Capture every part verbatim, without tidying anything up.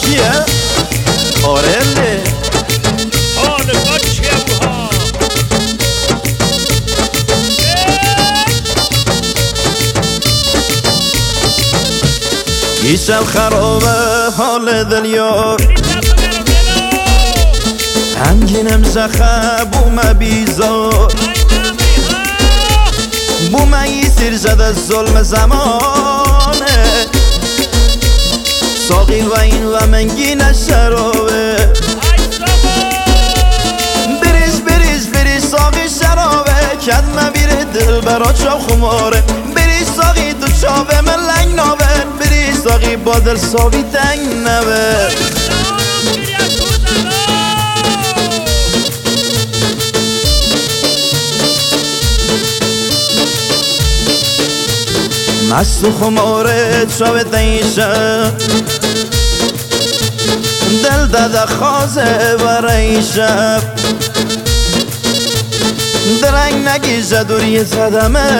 چیه؟ آرله حال با چیه بوها ایشب خرابه حال دلیار هنگینم زخه بومه بیزار بومه ای سیر زد از ظلم زمانه ساقی و این و منگین شرابه بریز بریز بریز ساقی شرابه کدمه بیره دل برا چاو خماره بریز ساقی تو چاوه من لنگ ناوه بریز ساقی با دل ساقی تنگ نوه مست و خماره چاوه تنیشه دل داده خوازه برای شب درنگ نگیزه دوری زدمه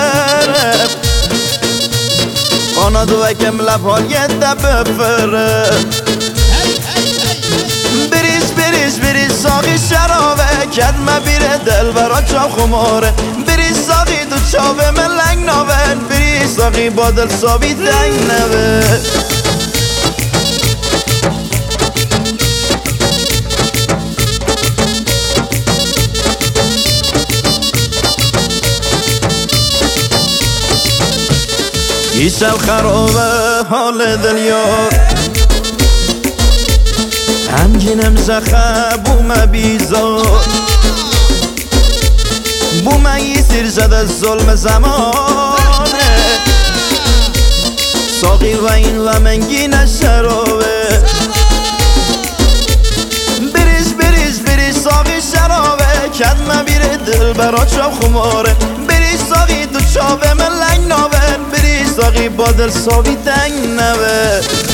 آنا دو اکم لبال یه دبه فره بریز بریز بریز ساقی شرابه کدمه بیره دل برا چاو خماره بریز ساقی تو چاوه من لنگ ناوه بریز ساقی با دل سابی دنگ نوه ایشب خرابه حال دلیار هنگینم زخه بومه بیزار بومه ای سیر زد از ظلم زمانه ساقی و این و منگین شرابه بریز بریز بریز ساقی شرابه کدمه بیره دل برا چاو خماره بریز ساقی تو چاوه من لنگ ناوه بریز ساقی با دل ساقی تنگ نوه